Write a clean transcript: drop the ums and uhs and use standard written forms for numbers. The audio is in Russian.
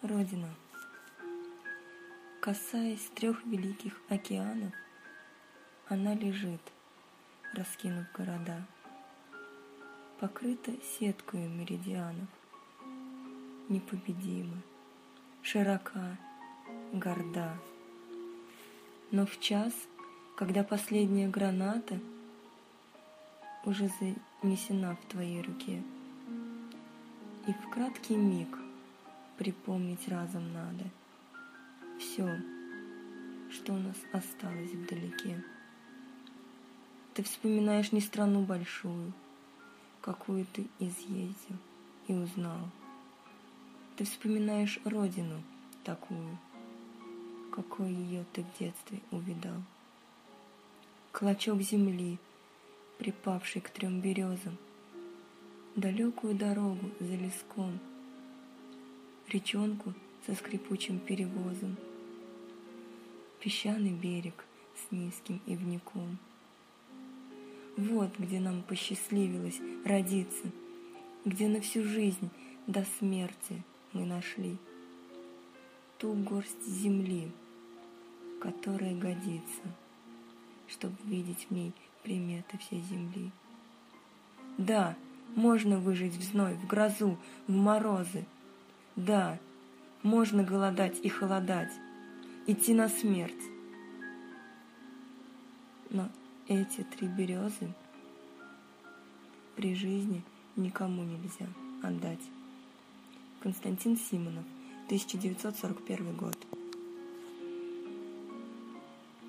Родина. Касаясь 3 великих океанов, она лежит, раскинув города, покрыта сеткою меридианов, непобедима, широка, горда. Но в час, когда последняя граната уже занесена в твоей руке, и в краткий миг припомнить разом надо все, что у нас осталось вдалеке. Ты вспоминаешь не страну большую, какую ты изъездил и узнал. Ты вспоминаешь родину такую, какой ее ты в детстве увидал. Клочок земли, припавший к 3 березам, далекую дорогу за леском, речонку со скрипучим перевозом, песчаный берег с низким ивняком. Вот где нам посчастливилось родиться, где на всю жизнь до смерти мы нашли ту горсть земли, которая годится, чтобы видеть в ней приметы всей земли. Да, можно выжить в зной, в грозу, в морозы. Да, можно голодать и холодать, идти на смерть. Но эти 3 березы при жизни никому нельзя отдать. Константин Симонов, 1941 год.